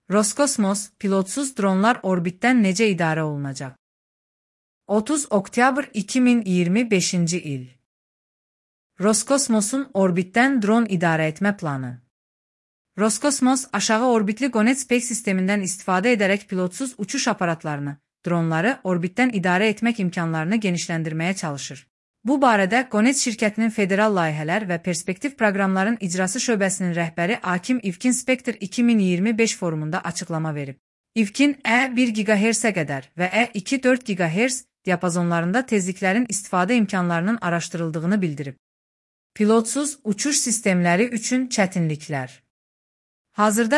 Roskosmos, pilotsuz dronlar orbitdən necə idarə olunacaq? 30 oktyabr 2025 il. Roskosmosun orbitdən dron idarə etmə planı. Roskosmos, aşağı orbitli Gonet Space sistemindən istifadə edərək pilotsuz uçuş aparatlarını, dronları orbitdən idarə etmək imkanlarını genişləndirməyə çalışır. Bu barədə Gonet şirkətinin federal layihələr və perspektiv proqramların icrası şöbəsinin rəhbəri Akim İvkin Spektr 2025 forumunda açıqlama verib. İvkin, E1 GHz-ə qədər və E2-4 GHz diapazonlarında tezliklərin istifadə imkanlarının araşdırıldığını bildirib. Pilotsuz uçuş sistemləri üçün çətinliklər. Hazırda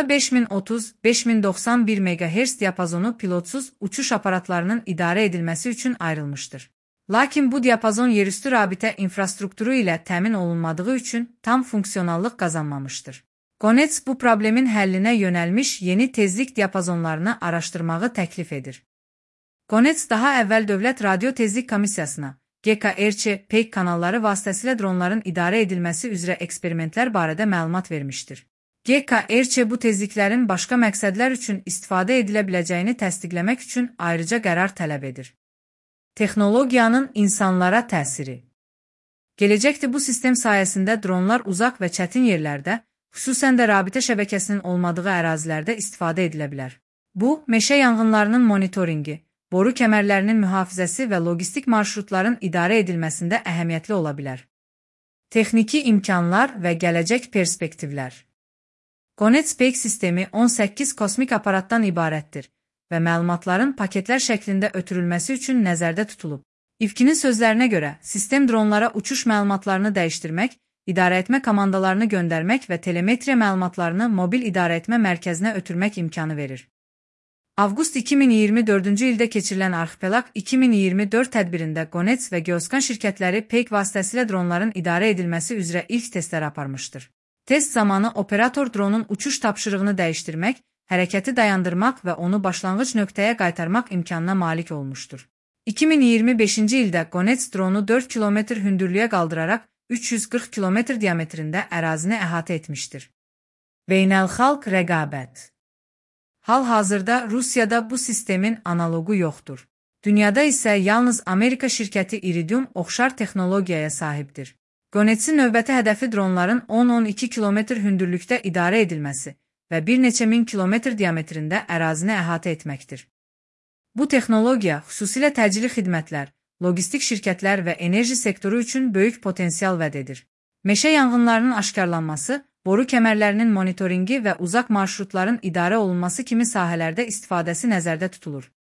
5030-5091 MHz diapazonu pilotsuz uçuş aparatlarının idarə edilməsi üçün ayrılmışdır. Lakin bu diapazon yerüstü rabitə infrastrukturu ilə təmin olunmadığı üçün tam funksionallıq qazanmamışdır. Gonet bu problemin həllinə yönəlmiş yeni tezlik diapazonlarını araşdırmağı təklif edir. Gonet daha əvvəl Dövlət Radio Tezlik Komissiyasına, GKRC, PEG kanalları vasitəsilə dronların idarə edilməsi üzrə eksperimentlər barədə məlumat vermişdir. GKRC bu tezliklərin başqa məqsədlər üçün istifadə edilə biləcəyini təsdiqləmək üçün ayrıca qərar tələb edir. Texnologiyanın insanlara təsiri. Gələcəkdə bu sistem sayəsində dronlar uzaq və çətin yerlərdə, xüsusən də rabitə şəbəkəsinin olmadığı ərazilərdə istifadə edilə bilər. Bu, meşə yanğınlarının monitoringi, boru kəmərlərinin mühafizəsi və logistik marşrutların idarə edilməsində əhəmiyyətli ola bilər. Texniki imkanlar və gələcək perspektivlər. Gonet Space sistemi 18 kosmik aparatdan ibarətdir və məlumatların paketlər şəklində ötürülməsi üçün nəzərdə tutulub. İvkinin sözlərinə görə, sistem dronlara uçuş məlumatlarını dəyişdirmək, idarəetmə komandalarını göndərmək və telemetriya məlumatlarını mobil idarəetmə mərkəzinə ötürmək imkanı verir. Avqust 2024-cü ildə keçirilən Arxipelag 2024 tədbirində Gonet və Geoscan şirkətləri PEG vasitəsilə dronların idarə edilməsi üzrə ilk testlər aparmışdır. Test zamanı operator dronun uçuş tapşırığını dəyişdirmək, hərəkəti dayandırmaq və onu başlanğıc nöqtəyə qaytarmaq imkanına malik olmuşdur. 2025-ci ildə Gonet dronu 4 km hündürlüyə qaldıraraq 340 km diametrində ərazini əhatə etmişdir. Beynəlxalq rəqabət. Hal-hazırda Rusiyada bu sistemin analogu yoxdur. Dünyada isə yalnız Amerika şirkəti Iridium oxşar texnologiyaya sahibdir. Gonet'in növbəti hədəfi dronların 10-12 km hündürlükdə idarə edilməsi və bir neçə min kilometr diametrində ərazini əhatə etməkdir. Bu texnologiya xüsusilə təcili xidmətlər, logistik şirkətlər və enerji sektoru üçün böyük potensial vəd edir. Meşə yanğınlarının aşkarlanması, boru kəmərlərinin monitoringi və uzaq marşrutların idarə olunması kimi sahələrdə istifadəsi nəzərdə tutulur.